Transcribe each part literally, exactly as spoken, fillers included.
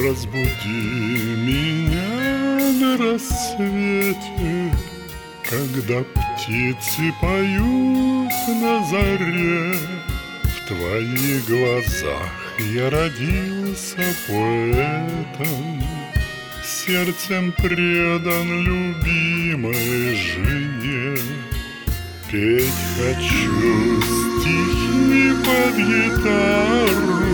Разбуди меня на рассвете, когда птицы поют на заре. В твоих глазах я родился поэтом, сердцем предан любимой жене. Петь хочу стихи под гитару,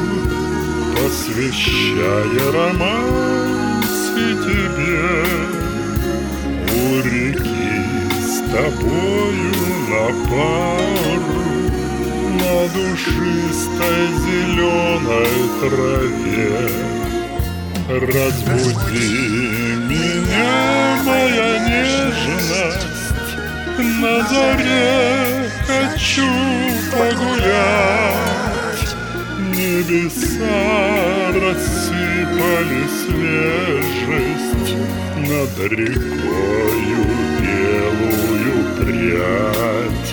посвящая романсы тебе. У реки с тобою на пару, на душистой зеленой траве. Разбуди меня, моя нежность, на заре хочу погулять. Небеса рассыпали свежесть над рекою белую прядь.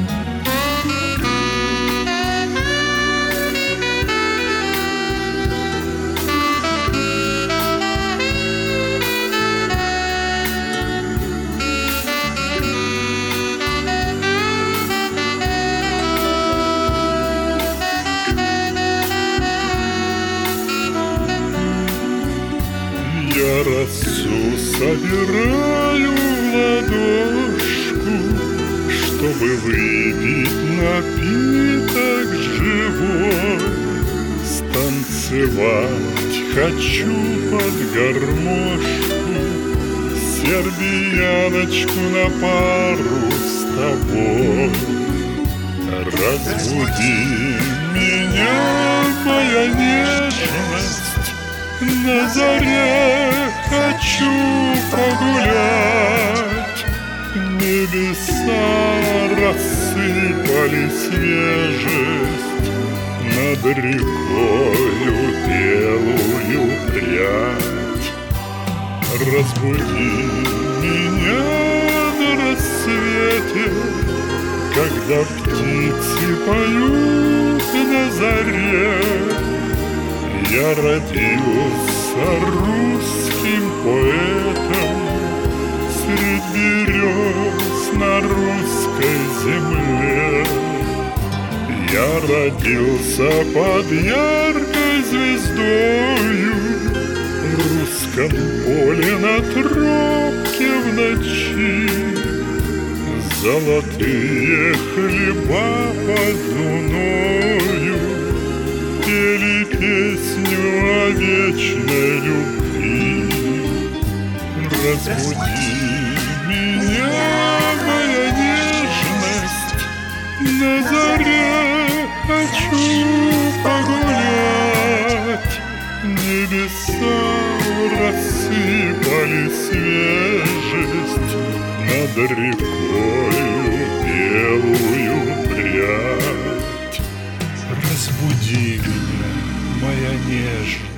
Я росу собираю в ладошку, чтобы выпить напиток живой. Станцевать хочу под гармошку, сербияночку на пару с тобой. Разбуди меня, моя нежность, на заре хочу погулять. Небеса рассыпали свежесть над рекою белую прядь. Разбуди меня на рассвете, когда птицы поют на заре. Я родился русским поэтом средь берез на русской земле. Я родился под яркой звездою в русском поле на тропке в ночи. Золотые хлеба под луною пели песню о вечной любви. Разбуди меня, моя нежность, на заре хочу погулять. Небеса рассыпали свежесть над рекою белую прядь. Разбуди меня, моя нежность.